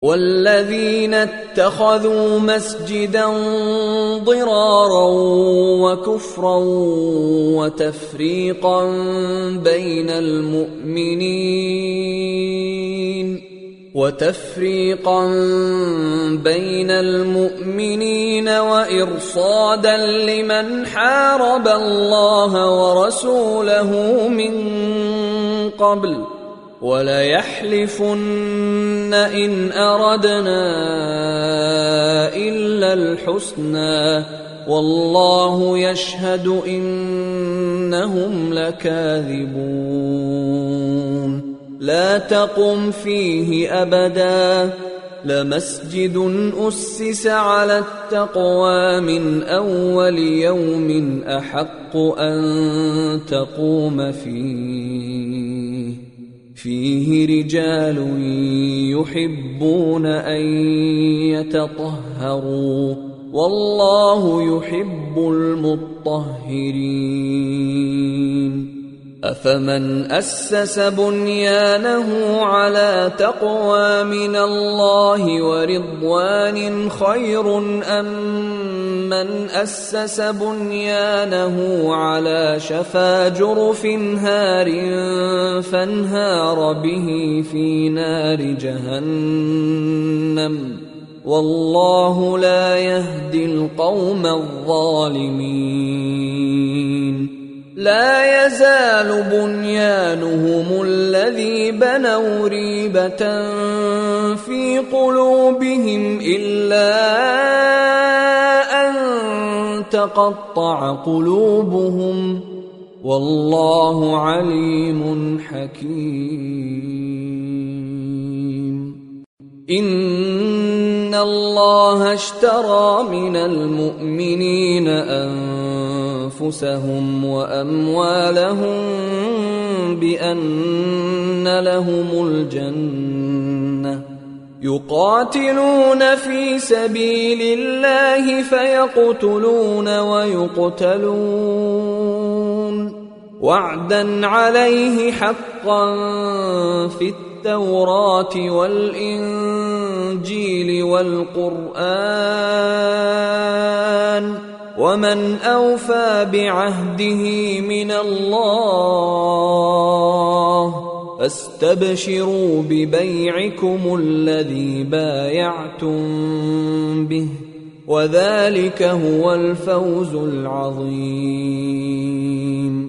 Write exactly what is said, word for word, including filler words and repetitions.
والذين اتخذوا مسجدا ضرارا وكفرا وتفريقا بين المؤمنين وتفريقا بين المؤمنين وإرصادا لمن حارب الله ورسوله من قبل وليحلفن إن أردنا إلا الحسنى والله يشهد إنهم لكاذبون لا تقم فيه أبدا لمسجد أسس على التقوى من أول يوم أحق أن تقوم فيه فيه رجال يحبون أن يتطهروا والله يحب المطهرين أفمن أسس بنيانه على تقوى من الله ورضوان خير أم من أسس بنيانه على شفا جرف هار فانهار به في نار جهنم والله لا يهدي القوم الظالمين لا يزال بنيانهم الذي بنوا ريبة في قلوبهم إلا أن تقطع قلوبهم والله عليم حكيم إن الله اشترى من المؤمنين أنفسهم وأموالهم بأن لهم الجنة يقاتلون في سبيل الله فيقتلون ويقتلون وعدا عليه حقا في التوراة والإنجيل والقرآن ومن أوفى بعهده من الله فاستبشروا ببيعكم الذي بايعتم به وذلك هو الفوز العظيم